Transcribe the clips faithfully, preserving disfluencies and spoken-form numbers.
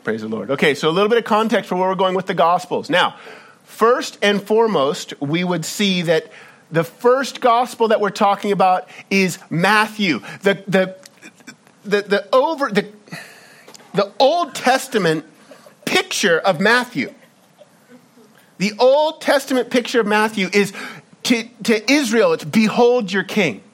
Praise the Lord. Okay, so a little bit of context for where we're going with the Gospels. Now, first and foremost, we would see that the first gospel that we're talking about is Matthew. The the the, the over the the Old Testament picture of Matthew. The Old Testament picture of Matthew is to, to Israel, it's behold your king.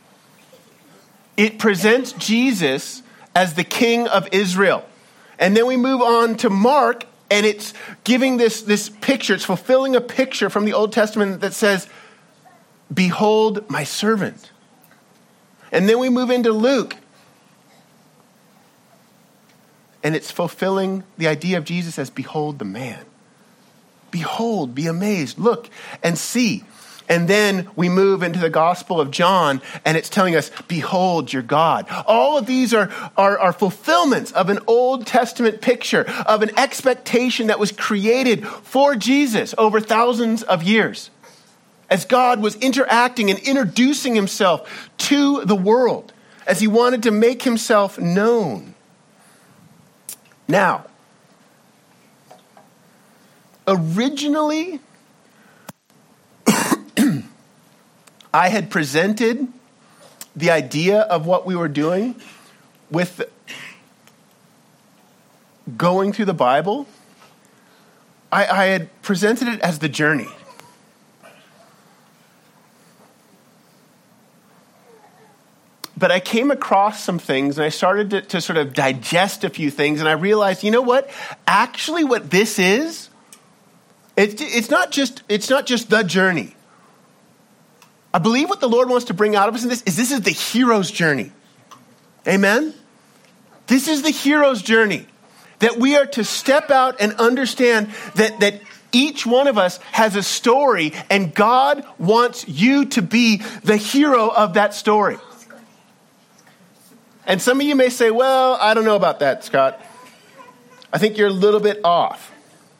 It presents Jesus as the king of Israel. And then we move on to Mark, and it's giving this, this picture, it's fulfilling a picture from the Old Testament that says, behold my servant. And then we move into Luke, and it's fulfilling the idea of Jesus as behold the man. Behold, be amazed, look and see. And then we move into the Gospel of John, and it's telling us, behold your God. All of these are, are, are fulfillments of an Old Testament picture, of an expectation that was created for Jesus over thousands of years, as God was interacting and introducing himself to the world, as he wanted to make himself known. Now, originally, I had presented the idea of what we were doing with going through the Bible. I, I had presented it as the journey. But I came across some things, and I started to, to sort of digest a few things, and I realized, you know what? Actually, what this is, it's, it's not just it's not just the journey. I believe what the Lord wants to bring out of us in this is this is the hero's journey. Amen? This is the hero's journey. That we are to step out and understand that, that each one of us has a story, and God wants you to be the hero of that story. And some of you may say, well, I don't know about that, Scott. I think you're a little bit off.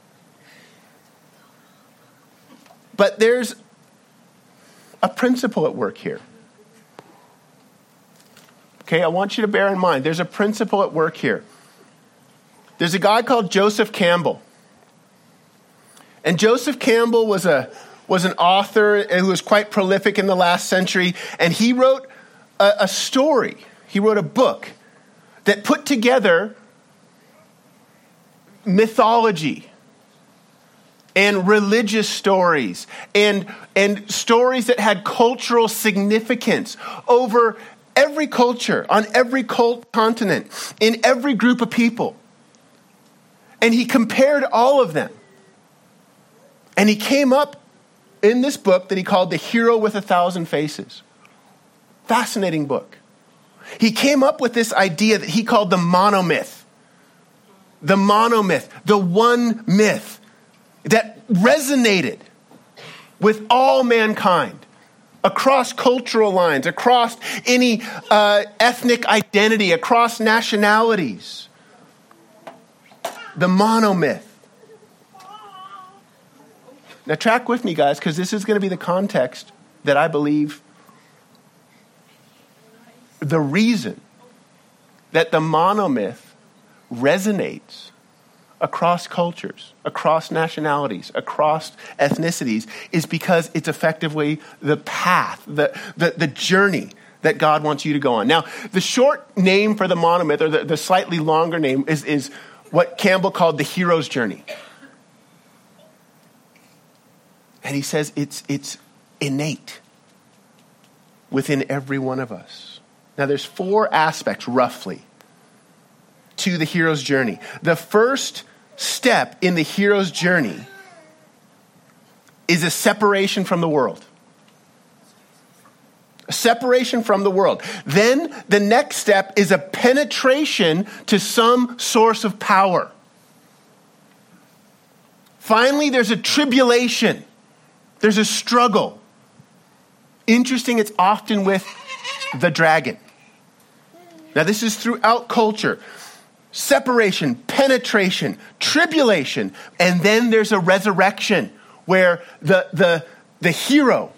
But there's a principle at work here. Okay, I want you to bear in mind, there's a principle at work here. There's a guy called Joseph Campbell. And Joseph Campbell was a was an author who was quite prolific in the last century. And he wrote a, a story. He wrote a book that put together mythology and religious stories, and, and stories that had cultural significance over every culture, on every cult continent, in every group of people. And he compared all of them. And he came up in this book that he called The Hero with a Thousand Faces. Fascinating book. He came up with this idea that he called the monomyth. The monomyth, the one myth that resonated with all mankind across cultural lines, across any uh, ethnic identity, across nationalities. The monomyth. Now track with me, guys, because this is going to be the context that I believe the reason that the monomyth resonates across cultures, across nationalities, across ethnicities, is because it's effectively the path, the, the, the journey that God wants you to go on. Now, the short name for the monomyth, or the, the slightly longer name, is, is what Campbell called the hero's journey. And he says it's, it's innate within every one of us. Now, there's four aspects, roughly, to the hero's journey. The first step in the hero's journey is a separation from the world. A separation from the world. Then the next step is a penetration to some source of power. Finally, there's a tribulation. There's a struggle. Interesting, it's often with the dragon. Now, this is throughout culture. Separation, penetration, tribulation, and then there's a resurrection where the, the, the hero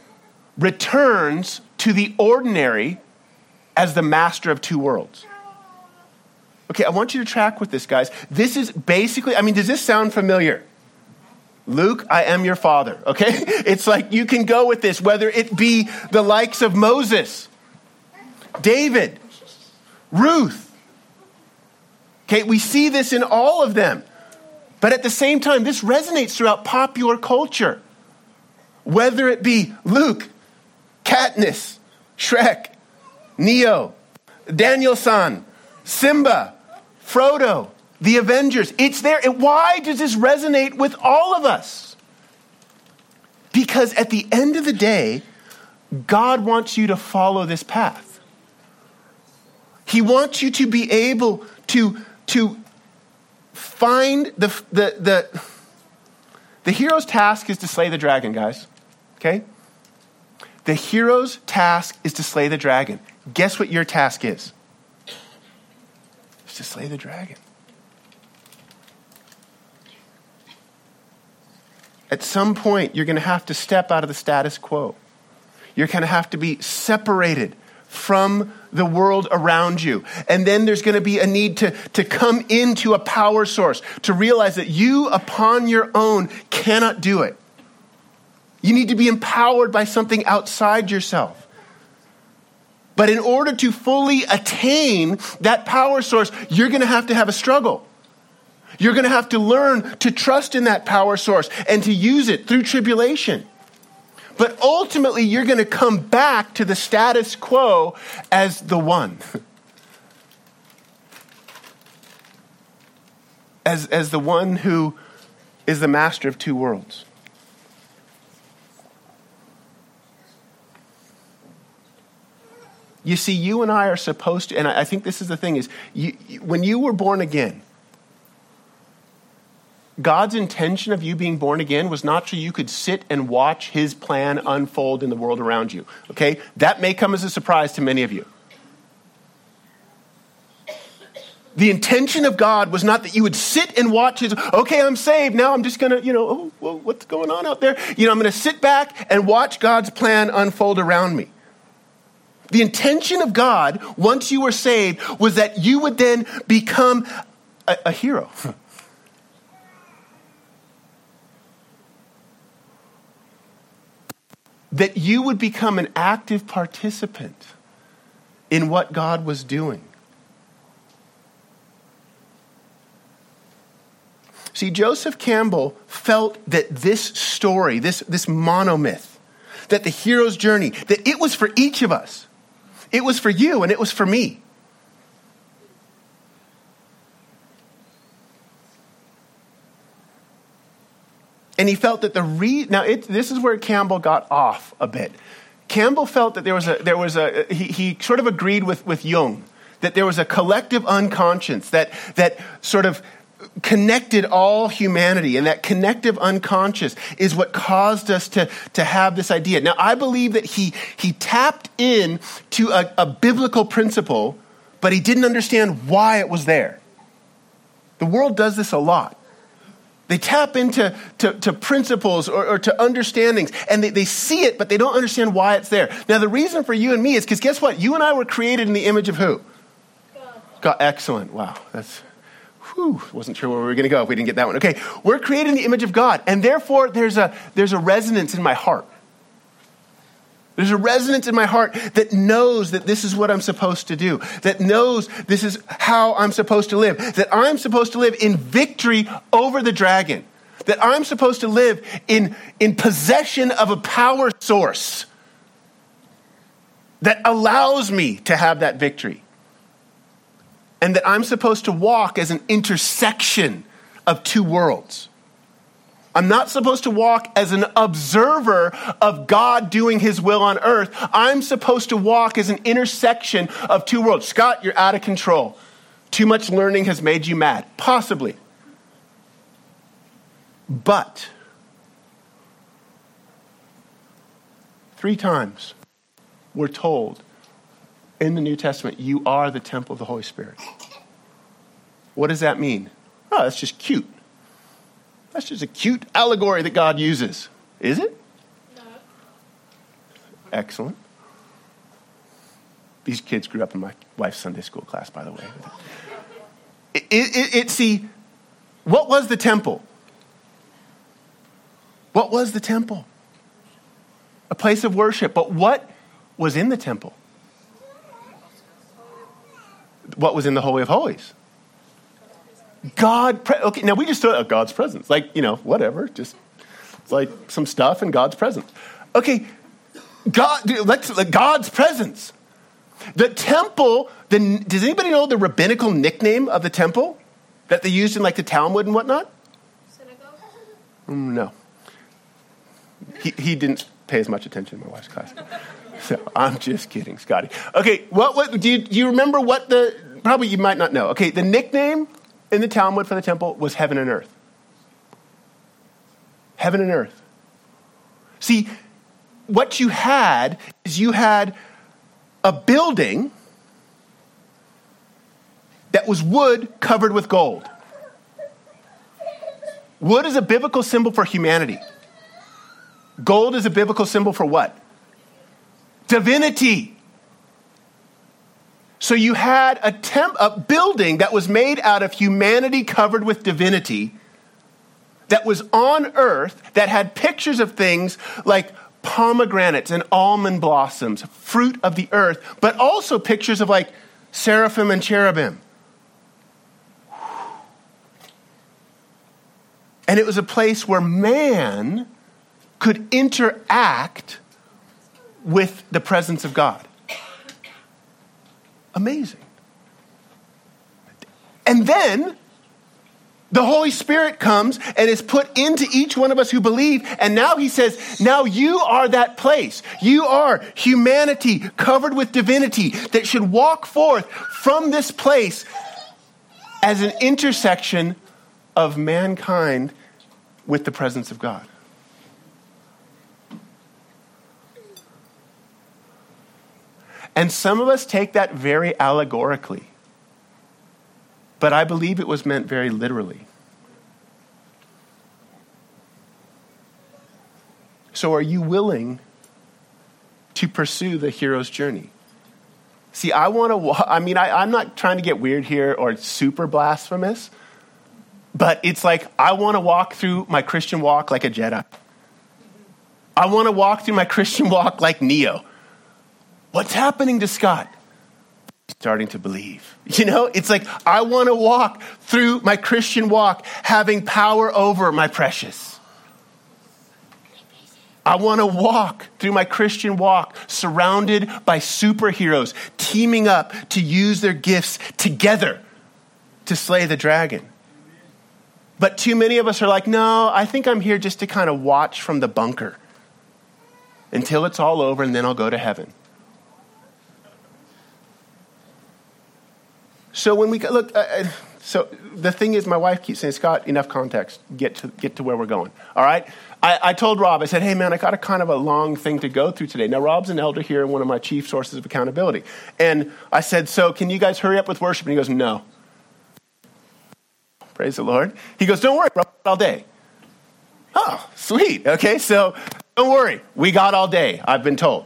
returns to the ordinary as the master of two worlds. Okay, I want you to track with this, guys. This is basically, I mean, does this sound familiar? Luke, I am your father, okay? It's like you can go with this, whether it be the likes of Moses, David, Ruth. Okay, we see this in all of them. But at the same time, this resonates throughout popular culture. Whether it be Luke, Katniss, Shrek, Neo, Daniel-san, Simba, Frodo, the Avengers. It's there. And why does this resonate with all of us? Because at the end of the day, God wants you to follow this path. He wants you to be able to, to find the, the, the, the hero's task is to slay the dragon, guys. Okay? The hero's task is to slay the dragon. Guess what your task is? It's to slay the dragon. At some point, you're going to have to step out of the status quo. You're going to have to be separated from the world around you. And then there's going to be a need to, to come into a power source, to realize that you upon your own cannot do it. You need to be empowered by something outside yourself. But in order to fully attain that power source, you're going to have to have a struggle. You're going to have to learn to trust in that power source and to use it through tribulation. But ultimately, you're going to come back to the status quo as the one. As, as the one who is the master of two worlds. You see, you and I are supposed to, and I think this is the thing, is you, when you were born again, God's intention of you being born again was not so you could sit and watch his plan unfold in the world around you. Okay? That may come as a surprise to many of you. The intention of God was not that you would sit and watch his, okay, I'm saved. Now I'm just going to, you know, oh, well, what's going on out there? You know, I'm going to sit back and watch God's plan unfold around me. The intention of God, once you were saved, was that you would then become a, a hero. That you would become an active participant in what God was doing. See, Joseph Campbell felt that this story, this, this monomyth, that the hero's journey, that it was for each of us. It was for you and it was for me. And he felt that the re now it, this is where Campbell got off a bit. Campbell felt that there was a there was a he, he sort of agreed with with Jung that there was a collective unconscious that that sort of connected all humanity, and that connective unconscious is what caused us to to have this idea. Now, I believe that he he tapped in to a, a biblical principle, but he didn't understand why it was there. The world does this a lot. They tap into to, to principles or, or to understandings, and they, they see it, but they don't understand why it's there. Now, the reason for you and me is because guess what? You and I were created in the image of who? God. God. Excellent. Wow. That's, whew, wasn't sure where we were going to go if we didn't get that one. Okay. We're created in the image of God, and therefore there's a, there's a resonance in my heart. There's a resonance in my heart that knows that this is what I'm supposed to do, that knows this is how I'm supposed to live, that I'm supposed to live in victory over the dragon, that I'm supposed to live in, in possession of a power source that allows me to have that victory, and that I'm supposed to walk as an intersection of two worlds. I'm not supposed to walk as an observer of God doing his will on earth. I'm supposed to walk as an intersection of two worlds. Scott, you're out of control. Too much learning has made you mad. Possibly. But three times we're told in the New Testament, you are the temple of the Holy Spirit. What does that mean? Oh, that's just cute. That's just a cute allegory that God uses. Is it? No. Excellent. These kids grew up in my wife's Sunday school class, by the way. It, it, it, see, what was the temple? What was the temple? A place of worship. But what was in the temple? What was in the Holy of Holies? God. Pre- okay, now we just thought of God's presence. Like, you know, whatever. Just it's like some stuff in God's presence. Okay, God. Let's like God's presence. The temple. The, does anybody know the rabbinical nickname of the temple that they used in like the Talmud and whatnot? Synagogue? Mm, no. He he didn't pay as much attention in my wife's class. So I'm just kidding, Scotty. Okay, what what do you do you remember what the probably you might not know. Okay, the nickname in the Talmud for the temple was heaven and earth. Heaven and earth. See, what you had is you had a building that was wood covered with gold. Wood is a biblical symbol for humanity. Gold is a biblical symbol for what? Divinity. So you had a, temp, a building that was made out of humanity covered with divinity that was on earth that had pictures of things like pomegranates and almond blossoms, fruit of the earth, but also pictures of like seraphim and cherubim. And it was a place where man could interact with the presence of God. Amazing. And then the Holy Spirit comes and is put into each one of us who believe. And now he says, now you are that place. You are humanity covered with divinity that should walk forth from this place as an intersection of mankind with the presence of God. And some of us take that very allegorically. But I believe it was meant very literally. So are you willing to pursue the hero's journey? See, I want to, I mean, I, I'm not trying to get weird here or super blasphemous, but it's like I want to walk through my Christian walk like a Jedi. I want to walk through my Christian walk like Neo. What's happening to Scott? He's starting to believe. You know, it's like I want to walk through my Christian walk having power over my precious. I want to walk through my Christian walk surrounded by superheroes teaming up to use their gifts together to slay the dragon. But too many of us are like, no, I think I'm here just to kind of watch from the bunker until it's all over and then I'll go to heaven. So when we look, uh, so the thing is, my wife keeps saying, Scott, enough context. Get to get to where we're going. All right. I, I told Rob, I said, hey man, I got a kind of a long thing to go through today. Now Rob's an elder here and one of my chief sources of accountability. And I said, so can you guys hurry up with worship? And he goes, no. Praise the Lord. He goes, don't worry, Rob, all day. Oh, sweet. Okay, so don't worry. We got all day, I've been told.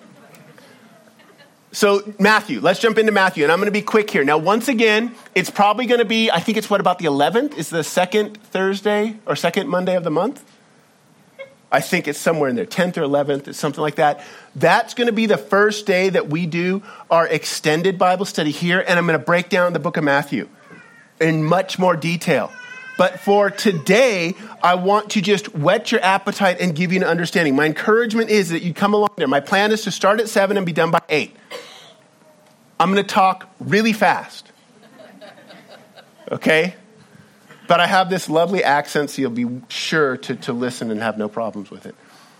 So Matthew, let's jump into Matthew, and I'm going to be quick here. Now, once again, it's probably going to be, I think it's what, about the eleventh? Is the second Thursday or second Monday of the month? I think it's somewhere in there, tenth or eleventh, it's something like that. That's going to be the first day that we do our extended Bible study here, and I'm going to break down the book of Matthew in much more detail. But for today, I want to just whet your appetite and give you an understanding. My encouragement is that you come along there. My plan is to start at seven and be done by eight. I'm going to talk really fast. Okay? But I have this lovely accent, so you'll be sure to, to listen and have no problems with it.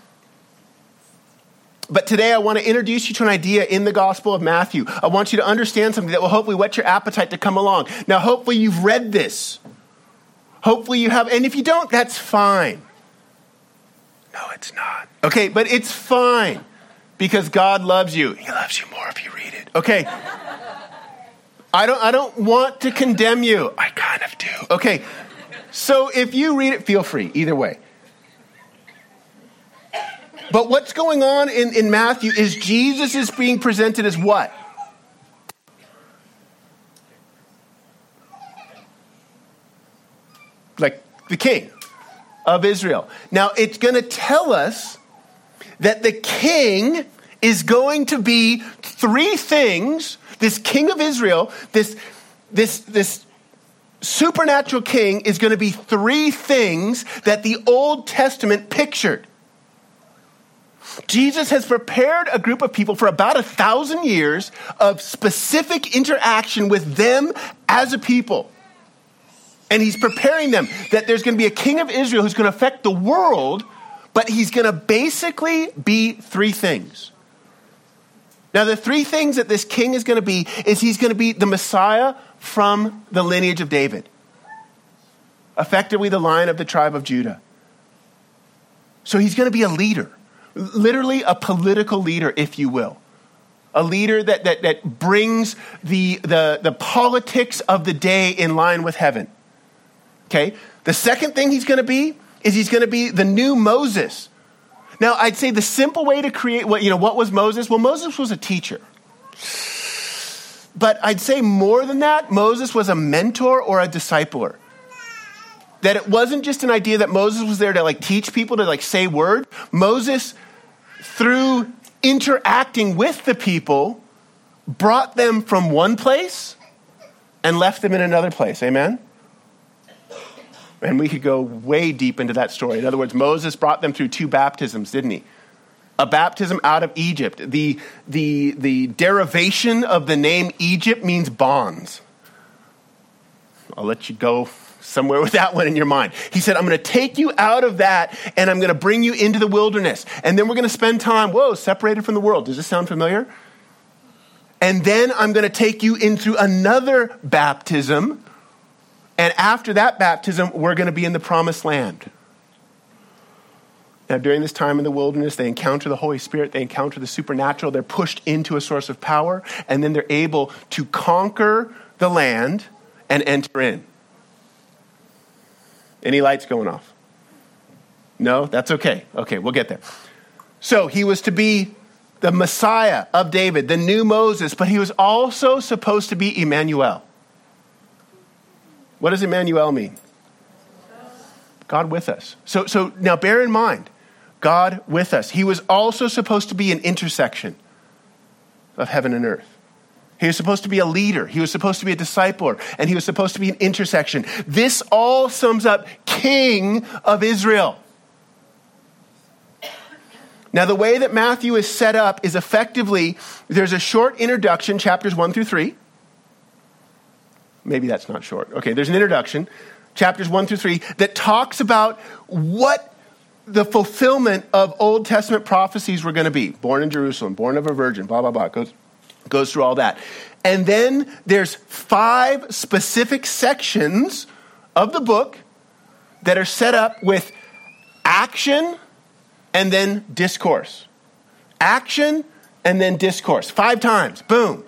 But today I want to introduce you to an idea in the Gospel of Matthew. I want you to understand something that will hopefully whet your appetite to come along. Now, hopefully you've read this. Hopefully you have, and if you don't, that's fine. No, it's not. Okay, but it's fine because God loves you. He loves you more if you read it. Okay. I don't I don't want to condemn you. I kind of do. Okay. So if you read it, feel free, either way. But what's going on in, in Matthew is Jesus is being presented as what? like the king of Israel. Now, it's going to tell us that the king is going to be three things. This king of Israel, this, this, this supernatural king is going to be three things that the Old Testament pictured. Jesus has prepared a group of people for about a thousand years of specific interaction with them as a people. And he's preparing them that there's going to be a king of Israel who's going to affect the world, but he's going to basically be three things. Now, the three things that this king is going to be is he's going to be the Messiah from the lineage of David. Effectively, the Lion of the tribe of Judah. So he's going to be a leader. Literally a political leader, if you will. A leader that, that, that brings the, the, the politics of the day in line with heaven. Okay? The second thing he's going to be is he's going to be the new Moses. Now, I'd say the simple way to create what, you know, what was Moses? Well, Moses was a teacher. But I'd say more than that, Moses was a mentor or a discipler. That it wasn't just an idea that Moses was there to like teach people to like say word. Moses, through interacting with the people, brought them from one place and left them in another place. Amen? And we could go way deep into that story. In other words, Moses brought them through two baptisms, didn't he? A baptism out of Egypt. The, the, the derivation of the name Egypt means bonds. I'll let you go somewhere with that one in your mind. He said, I'm going to take you out of that and I'm going to bring you into the wilderness. And then we're going to spend time, whoa, separated from the world. Does this sound familiar? And then I'm going to take you into another baptism. And after that baptism, we're going to be in the promised land. Now, during this time in the wilderness, they encounter the Holy Spirit. They encounter the supernatural. They're pushed into a source of power. And then they're able to conquer the land and enter in. Any lights going off? No? That's okay. Okay, we'll get there. So he was to be the Messiah of David, the new Moses, but he was also supposed to be Emmanuel. What does Emmanuel mean? God with us. So, so now bear in mind, God with us. He was also supposed to be an intersection of heaven and earth. He was supposed to be a leader. He was supposed to be a discipler. And he was supposed to be an intersection. This all sums up King of Israel. Now, the way that Matthew is set up is effectively, there's a short introduction, chapters one through three. Maybe that's not short. Okay, there's an introduction, chapters one through three, that talks about what the fulfillment of Old Testament prophecies were going to be. Born in Jerusalem, born of a virgin, blah, blah, blah. It goes, goes through all that. And then there's five specific sections of the book that are set up with action and then discourse. Action and then discourse. Five times. Boom.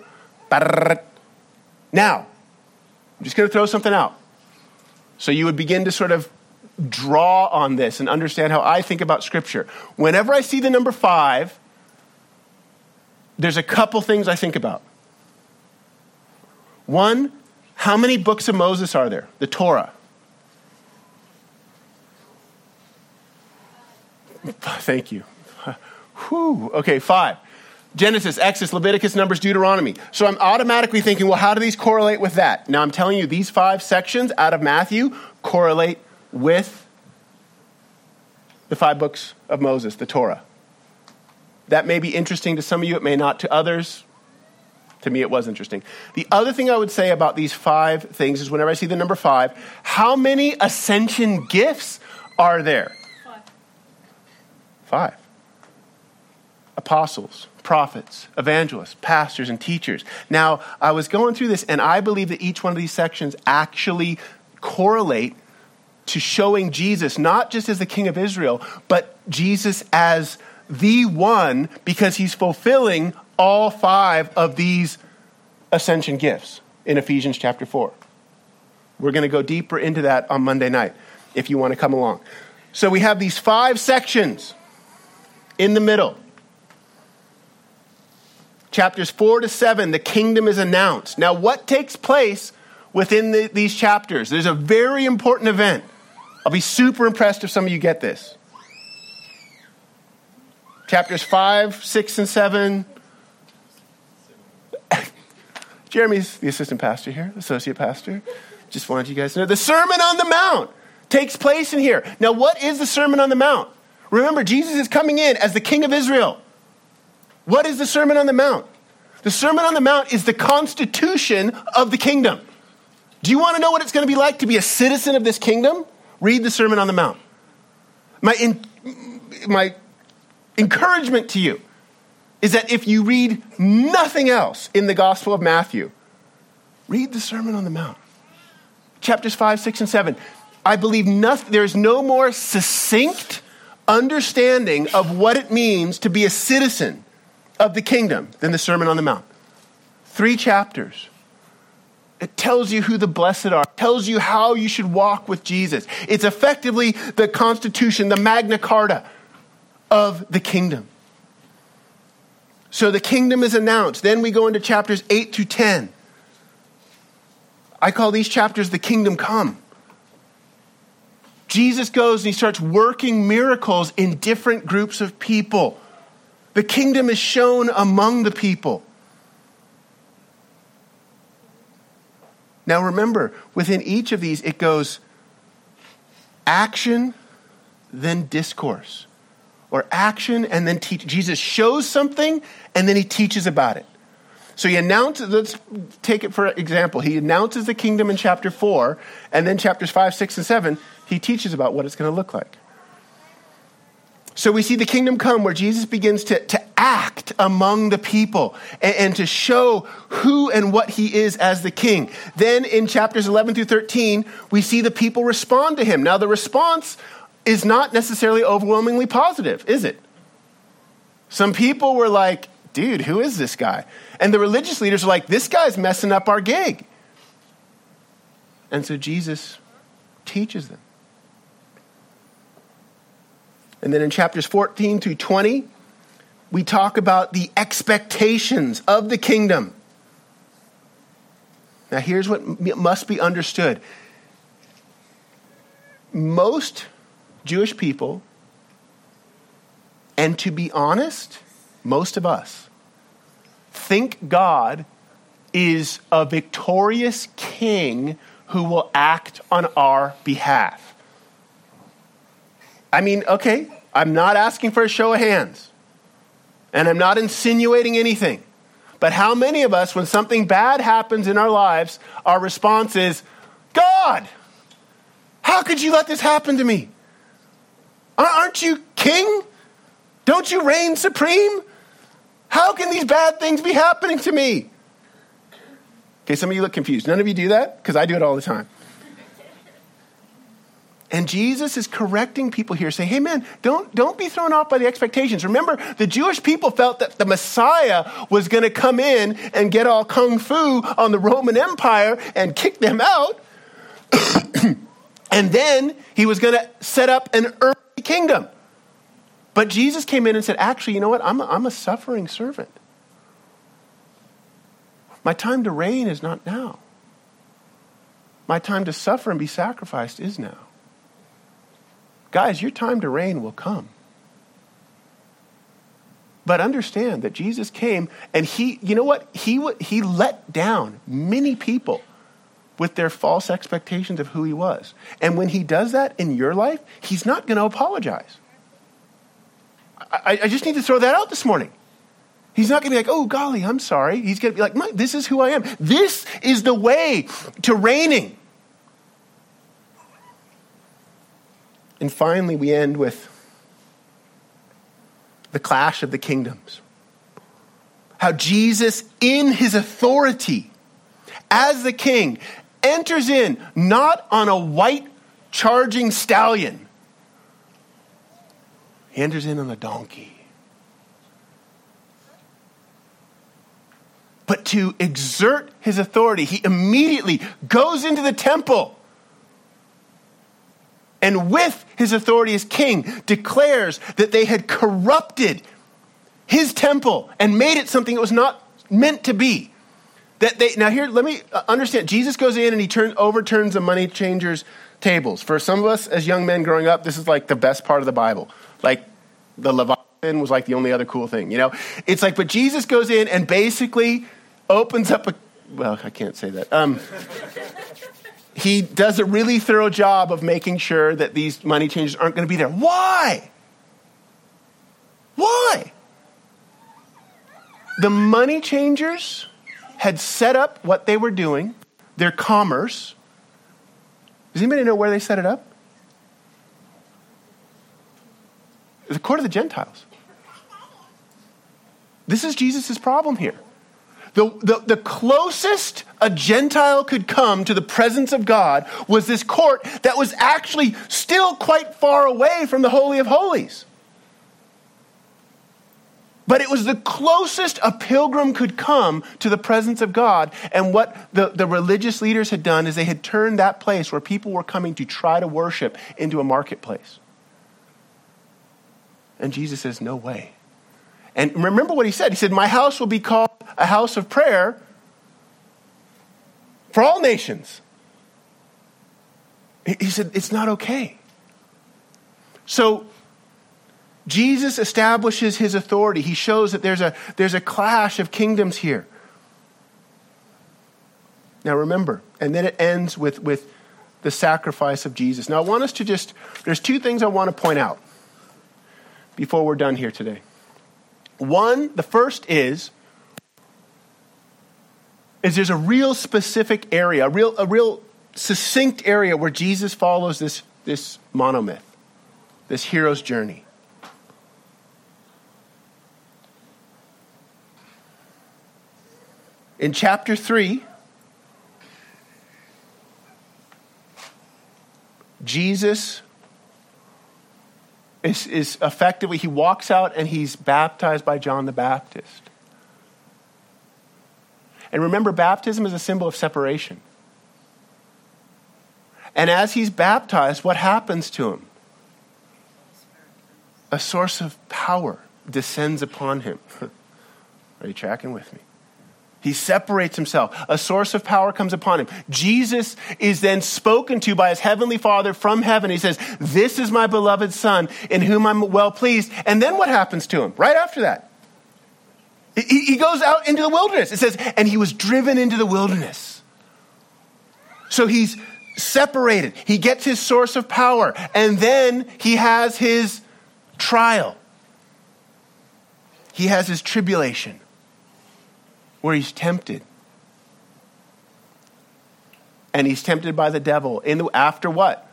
Now, I'm just going to throw something out. So you would begin to sort of draw on this and understand how I think about Scripture. Whenever I see the number five, there's a couple things I think about. One, how many books of Moses are there? The Torah. Thank you. Whew. Okay, five. Genesis, Exodus, Leviticus, Numbers, Deuteronomy. So I'm automatically thinking, well, how do these correlate with that? Now I'm telling you, these five sections out of Matthew correlate with the five books of Moses, the Torah. That may be interesting to some of you. It may not to others. To me, it was interesting. The other thing I would say about these five things is whenever I see the number five, how many ascension gifts are there? Five. Five. Apostles, prophets, evangelists, pastors, and teachers. Now, I was going through this, and I believe that each one of these sections actually correlate to showing Jesus, not just as the King of Israel, but Jesus as the one, because he's fulfilling all five of these ascension gifts in Ephesians chapter four. We're going to go deeper into that on Monday night, if you want to come along. So we have these five sections in the middle. Chapters four to seven, the kingdom is announced. Now, what takes place within the, these chapters? There's a very important event. I'll be super impressed if some of you get this. Chapters five, six, and seven. Jeremy's the assistant pastor here, associate pastor. Just wanted you guys to know. The Sermon on the Mount takes place in here. Now, what is the Sermon on the Mount? Remember, Jesus is coming in as the King of Israel. What is the Sermon on the Mount? The Sermon on the Mount is the constitution of the kingdom. Do you want to know what it's going to be like to be a citizen of this kingdom? Read the Sermon on the Mount. My, in, my encouragement to you is that if you read nothing else in the Gospel of Matthew, read the Sermon on the Mount. Chapters five, six, and seven. I believe nothing, there's no more succinct understanding of what it means to be a citizen of the kingdom than the Sermon on the Mount. Three chapters. It tells you who the blessed are. It tells you how you should walk with Jesus. It's effectively the Constitution, the Magna Carta of the kingdom. So the kingdom is announced. Then we go into chapters eight to ten. I call these chapters the kingdom come. Jesus goes and he starts working miracles in different groups of people. The kingdom is shown among the people. Now remember, within each of these, it goes action, then discourse. Or action and then teach. Jesus shows something and then he teaches about it. So he announces, let's take it for example. He announces the kingdom in chapter four, and then chapters five, six, and seven, he teaches about what it's going to look like. So we see the kingdom come where Jesus begins to, to act among the people and, and to show who and what he is as the king. Then in chapters eleven through thirteen, we see the people respond to him. Now the response is not necessarily overwhelmingly positive, is it? Some people were like, dude, who is this guy? And the religious leaders are like, this guy's messing up our gig. And so Jesus teaches them. And then in chapters fourteen through twenty, we talk about the expectations of the kingdom. Now here's what must be understood. Most Jewish people, and to be honest, most of us, think God is a victorious king who will act on our behalf. I mean, okay, I'm not asking for a show of hands, and I'm not insinuating anything. But how many of us, when something bad happens in our lives, our response is, God, how could you let this happen to me? Aren't you king? Don't you reign supreme? How can these bad things be happening to me? Okay, some of you look confused. None of you do that? Because I do it all the time. And Jesus is correcting people here, saying, hey man, don't, don't be thrown off by the expectations. Remember, the Jewish people felt that the Messiah was going to come in and get all kung fu on the Roman Empire and kick them out. And then he was going to set up an earthly kingdom. But Jesus came in and said, actually, you know what? I'm a, I'm a suffering servant. My time to reign is not now. My time to suffer and be sacrificed is now. Guys, your time to reign will come. But understand that Jesus came and he, you know what? He, he let down many people with their false expectations of who he was. And when he does that in your life, he's not going to apologize. I, I just need to throw that out this morning. He's not going to be like, oh, golly, I'm sorry. He's going to be like, this is who I am. This is the way to reigning. And finally, we end with the clash of the kingdoms. How Jesus, in his authority as the king, enters in not on a white charging stallion. He enters in on a donkey. But to exert his authority, he immediately goes into the temple. And with his authority as king, declares that they had corrupted his temple and made it something it was not meant to be. That they now here, let me understand. Jesus goes in and he turns overturns the money changers' tables. For some of us as young men growing up, this is like the best part of the Bible. Like the Leviathan was like the only other cool thing, you know? It's like, but Jesus goes in and basically opens up a, well, I can't say that. Um, he does a really thorough job of making sure that these money changers aren't going to be there. Why? Why? The money changers had set up what they were doing, their commerce. Does anybody know where they set it up? The court of the Gentiles. This is Jesus' problem here. The, the, the closest a Gentile could come to the presence of God was this court that was actually still quite far away from the Holy of Holies. But it was the closest a pilgrim could come to the presence of God. And what the, the religious leaders had done is they had turned that place where people were coming to try to worship into a marketplace. And Jesus says, no way. And remember what he said. He said, my house will be called a house of prayer for all nations. He said, it's not okay. So Jesus establishes his authority. He shows that there's a, there's a clash of kingdoms here. Now remember, and then it ends with, with the sacrifice of Jesus. Now I want us to just, there's two things I want to point out before we're done here today. One, the first is, is there's a real specific area, a real, a real succinct area where Jesus follows this, this monomyth, this hero's journey. In chapter three, Jesus is, is effectively, he walks out and he's baptized by John the Baptist. And remember, baptism is a symbol of separation. And as he's baptized, what happens to him? A source of power descends upon him. Are you tracking with me? He separates himself. A source of power comes upon him. Jesus is then spoken to by his heavenly Father from heaven. He says, this is my beloved Son in whom I'm well pleased. And then what happens to him right after that? He, he goes out into the wilderness. It says, and he was driven into the wilderness. So he's separated. He gets his source of power. And then he has his trial. He has his tribulation, where he's tempted. And he's tempted by the devil. In the, after what?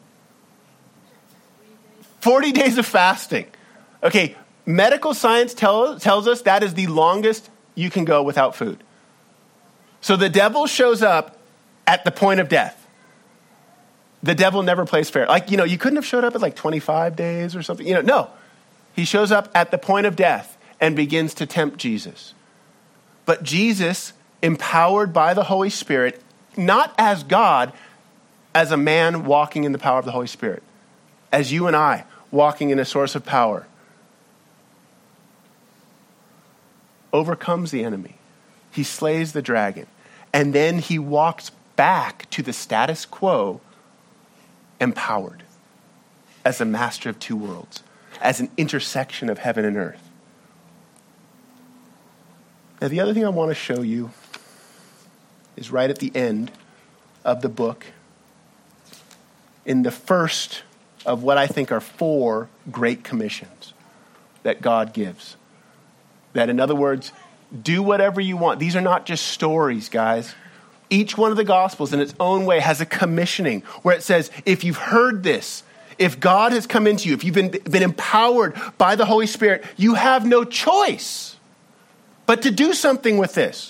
forty days of fasting. Okay, medical science tell, tells us that is the longest you can go without food. So the devil shows up at the point of death. The devil never plays fair. Like, you know, you couldn't have showed up at like twenty-five days or something. You know, no. He shows up at the point of death and begins to tempt Jesus. But Jesus, empowered by the Holy Spirit, not as God, as a man walking in the power of the Holy Spirit, as you and I walking in a source of power, overcomes the enemy. He slays the dragon. And then he walks back to the status quo, empowered as a master of two worlds, as an intersection of heaven and earth. Now, the other thing I want to show you is right at the end of the book, in the first of what I think are four great commissions that God gives. That, in other words, do whatever you want. These are not just stories, guys. Each one of the Gospels in its own way has a commissioning where it says, if you've heard this, if God has come into you, if you've been, been empowered by the Holy Spirit, you have no choice but to do something with this.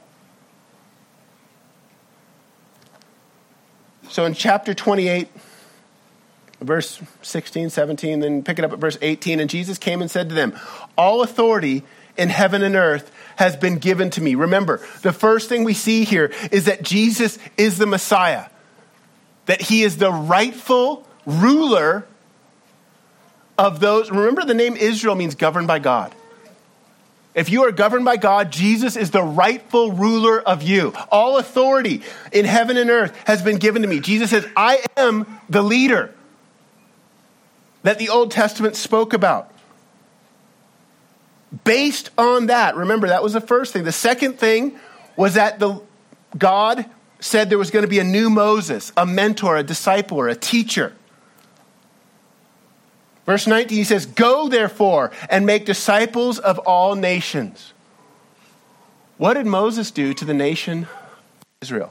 So in chapter twenty-eight, verse sixteen, seventeen, then pick it up at verse eighteen. And Jesus came and said to them, all authority in heaven and earth has been given to me. Remember, the first thing we see here is that Jesus is the Messiah. That he is the rightful ruler of those. Remember, the name Israel means governed by God. If you are governed by God, Jesus is the rightful ruler of you. All authority in heaven and earth has been given to me. Jesus says, I am the leader that the Old Testament spoke about. Based on that, remember, that was the first thing. The second thing was that the God said there was going to be a new Moses, a mentor, a disciple, or a teacher. Verse nineteen, he says, go therefore and make disciples of all nations. What did Moses do to the nation Israel?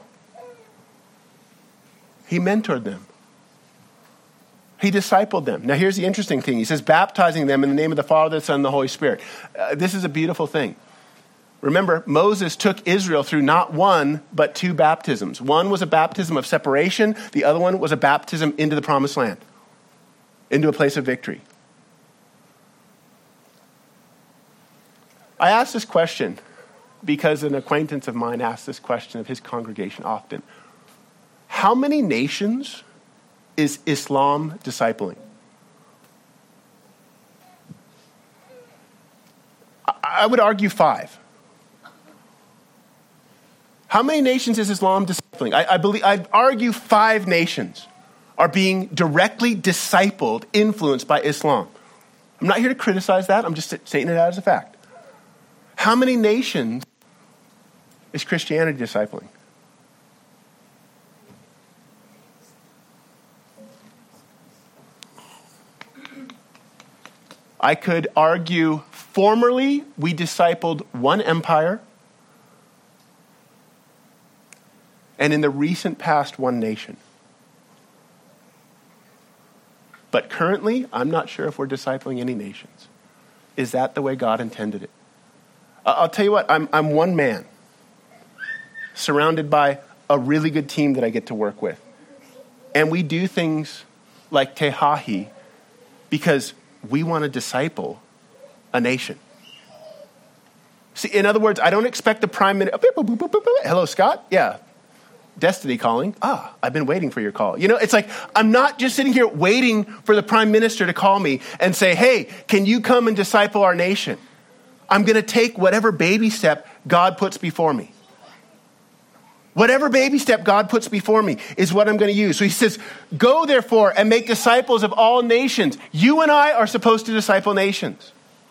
He mentored them. He discipled them. Now here's the interesting thing. He says, baptizing them in the name of the Father, the Son, and the Holy Spirit. Uh, this is a beautiful thing. Remember, Moses took Israel through not one, but two baptisms. One was a baptism of separation. The other one was a baptism into the promised land, into a place of victory. I ask this question because an acquaintance of mine asked this question of his congregation often. How many nations is Islam discipling? I would argue five. How many nations is Islam discipling? I, I believe I'd argue five nations are being directly discipled, influenced by Islam. I'm not here to criticize that. I'm just stating it out as a fact. How many nations is Christianity discipling? I could argue formerly we discipled one empire, and in the recent past, one nation. But currently, I'm not sure if we're discipling any nations. Is that the way God intended it? I'll tell you what, I'm, I'm one man, surrounded by a really good team that I get to work with. And we do things like Tehahi because we want to disciple a nation. See, in other words, I don't expect the prime minister. Hello, Scott? Yeah. Destiny calling. Ah, I've been waiting for your call. You know, it's like, I'm not just sitting here waiting for the prime minister to call me and say, hey, can you come and disciple our nation? I'm going to take whatever baby step God puts before me. Whatever baby step God puts before me is what I'm going to use. So he says, go therefore and make disciples of all nations. You and I are supposed to disciple nations.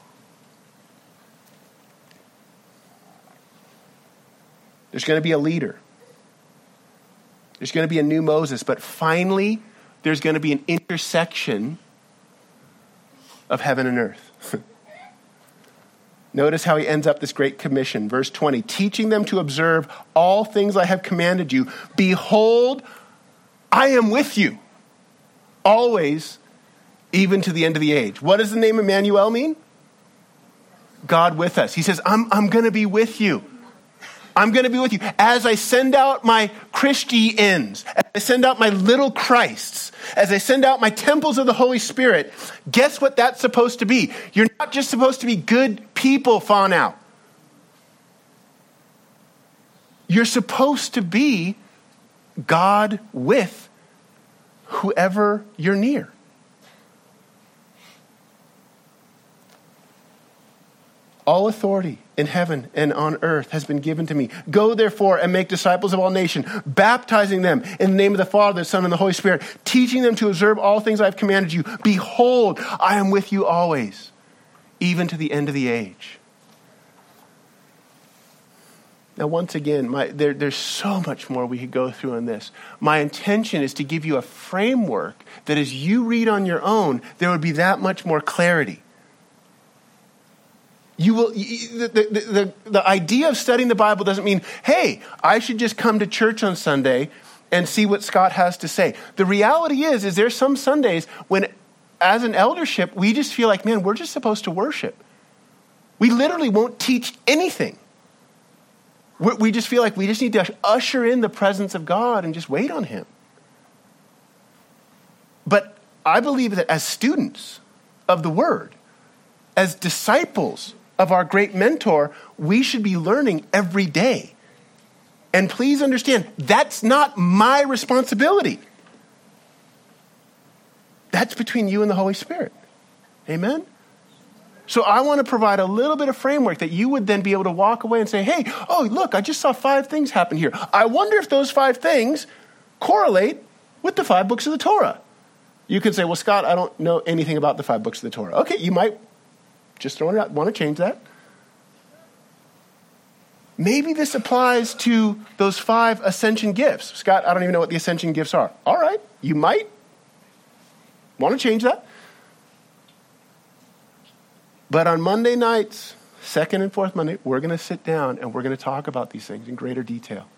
There's going to be a leader. There's going to be a new Moses, but finally, there's going to be an intersection of heaven and earth. Notice how he ends up this great commission. Verse twenty, teaching them to observe all things I have commanded you. Behold, I am with you always, even to the end of the age. What does the name Emmanuel mean? God with us. He says, I'm, I'm going to be with you. I'm going to be with you. As I send out my Christians, as I send out my little Christs, as I send out my temples of the Holy Spirit, guess what that's supposed to be? You're not just supposed to be good people, fawn out. You're supposed to be God with whoever you're near. All authority in heaven and on earth has been given to me. Go therefore and make disciples of all nations, baptizing them in the name of the Father, the Son, and the Holy Spirit, teaching them to observe all things I have commanded you. Behold, I am with you always, even to the end of the age. Now, once again, my, there, there's so much more we could go through on this. My intention is to give you a framework that as you read on your own, there would be that much more clarity. You will. The, the, the, the idea of studying the Bible doesn't mean, hey, I should just come to church on Sunday and see what Scott has to say. The reality is, is there's some Sundays when, as an eldership, we just feel like, man, we're just supposed to worship. We literally won't teach anything. We're, we just feel like we just need to usher in the presence of God and just wait on him. But I believe that as students of the Word, as disciples of our great mentor, we should be learning every day. And please understand, that's not my responsibility. That's between you and the Holy Spirit. Amen? So I want to provide a little bit of framework that you would then be able to walk away and say, hey, oh, look, I just saw five things happen here. I wonder if those five things correlate with the five books of the Torah. You could say, well, Scott, I don't know anything about the five books of the Torah. Okay, you might just throw it out, want to change that. Maybe this applies to those five ascension gifts. Scott, I don't even know what the ascension gifts are. All right, you might want to change that. But on Monday nights, second and fourth Monday, we're going to sit down and we're going to talk about these things in greater detail.